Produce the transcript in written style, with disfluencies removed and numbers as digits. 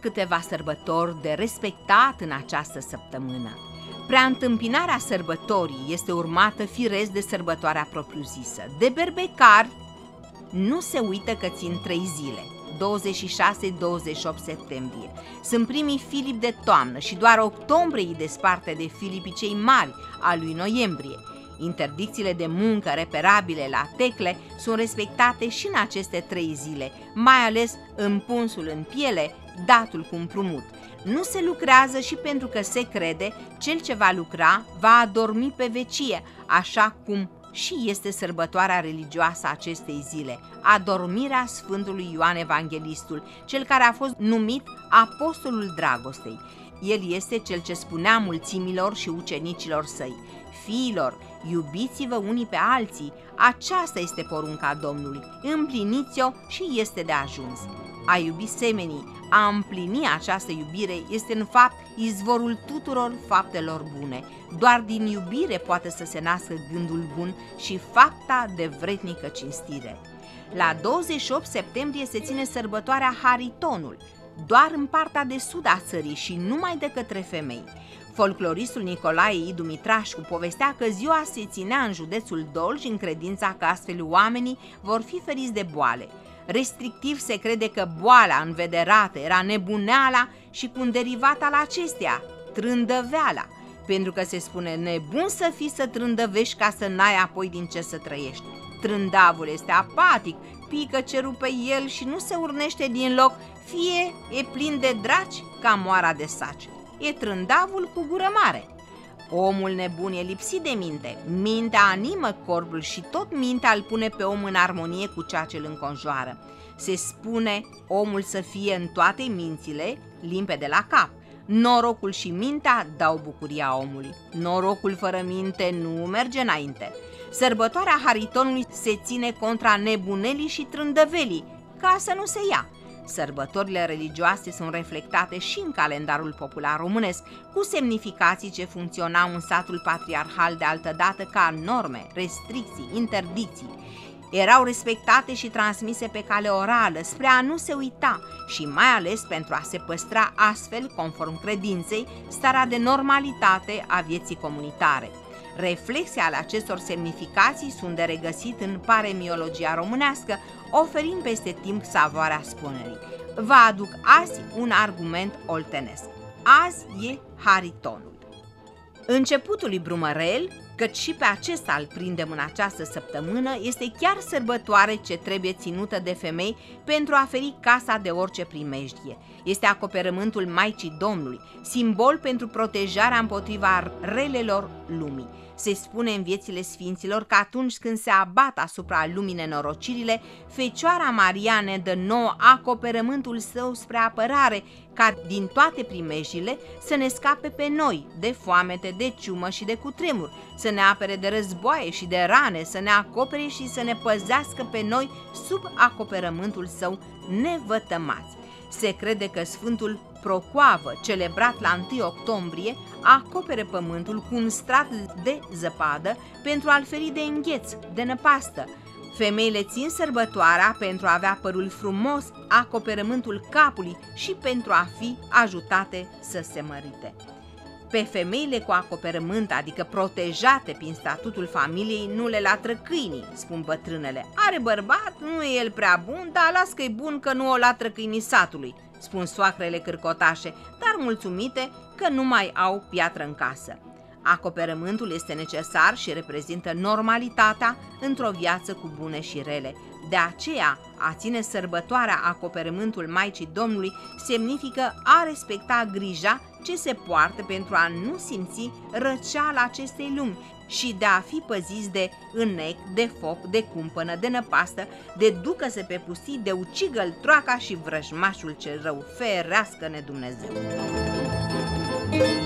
câteva sărbători de respectat în această săptămână. Preîntâmpinarea sărbătorii este urmată firesc de sărbătoarea propriu-zisă. De berbecari nu se uită că țin 3 zile, 26-28 septembrie. Sunt primii Filip de toamnă și doar octombrie îi desparte de Filipii cei mari a lui noiembrie. Interdicțiile de muncă reperabile la tecle sunt respectate și în aceste 3 zile, mai ales împunsul în piele, datul cu împrumut. Nu se lucrează și pentru că se crede, cel ce va lucra va adormi pe vecie, așa cum și este sărbătoarea religioasă a acestei zile, adormirea Sfântului Ioan Evanghelistul, cel care a fost numit Apostolul Dragostei. El este cel ce spunea mulțimilor și ucenicilor săi: fiilor, iubiți-vă unii pe alții, aceasta este porunca Domnului, împliniți-o și este de ajuns. A iubi semenii, a împlini această iubire este în fapt izvorul tuturor faptelor bune. Doar din iubire poate să se nască gândul bun și fapta de vrednică cinstire. La 28 septembrie se ține sărbătoarea Haritonul, doar în partea de sud a țării și numai de către femei. Folcloristul Nicolae I. Dumitrașcu povestea că ziua se ținea în județul Dolj în credința că astfel oamenii vor fi feriți de boale. Restrictiv se crede că boala învederată era nebuneala și cu un derivat al acesteia, trândăveala, pentru că se spune nebun să fii să trândăvești ca să n-ai apoi din ce să trăiești. Trândavul este apatic, pică cerul pe el și nu se urnește din loc, fie e plin de draci ca moara de saci. E trândavul cu gură mare. Omul nebun e lipsit de minte, mintea animă corpul și tot mintea îl pune pe om în armonie cu ceea ce îl înconjoară. Se spune omul să fie în toate mințile limpede la cap. Norocul și mintea dau bucuria omului. Norocul fără minte nu merge înainte. Sărbătoarea Haritonului se ține contra nebunelii și trândăvelii, ca să nu se ia. Sărbătorile religioase sunt reflectate și în calendarul popular românesc, cu semnificații ce funcționau în satul patriarhal de altădată ca norme, restricții, interdicții. Erau respectate și transmise pe cale orală spre a nu se uita și mai ales pentru a se păstra astfel, conform credinței, starea de normalitate a vieții comunitare. Reflexii ale acestor semnificații sunt de regăsit în paremiologia românească, oferind peste timp savoarea spunerii. Vă aduc azi un argument oltenesc. Azi e Haritonul. Începutul lui Brumărel, căci și pe acesta îl prindem în această săptămână, este chiar sărbătoare ce trebuie ținută de femei pentru a feri casa de orice primejdie. Este acoperământul Maicii Domnului, simbol pentru protejarea împotriva relelor lumii. Se spune în viețile sfinților că atunci când se abat asupra lumii nenorocirile, Fecioara Maria ne dă nouă acoperământul său spre apărare, ca din toate primejdile să ne scape pe noi de foamete, de ciumă și de cutremur, să ne apere de războaie și de rane, să ne acopere și să ne păzească pe noi sub acoperământul său nevătămați. Se crede că Sfântul Procoavă, celebrat la 1 octombrie, acopere pământul cu un strat de zăpadă pentru a-l feri de îngheț, de năpastă. Femeile țin sărbătoarea pentru a avea părul frumos, acoperământul capului și pentru a fi ajutate să se mărite. Pe femeile cu acoperământ, adică protejate prin statutul familiei, nu le latră câinii, spun bătrânele. Are bărbat, nu e el prea bun, dar las că-i bun că nu o latră câinii satului, spun soacrele cârcotașe, dar mulțumite că nu mai au piatră în casă. Acoperământul este necesar și reprezintă normalitatea într-o viață cu bune și rele. De aceea, a ține sărbătoarea acoperământul Maicii Domnului semnifică a respecta grija ce se poartă pentru a nu simți răceala acestei lumi și de a fi păziți de înnec, de foc, de cumpănă, de năpastă, de ducă-se pe pustii, de ucigă-l troaca și vrăjmașul cel rău. Ferească-ne Dumnezeu!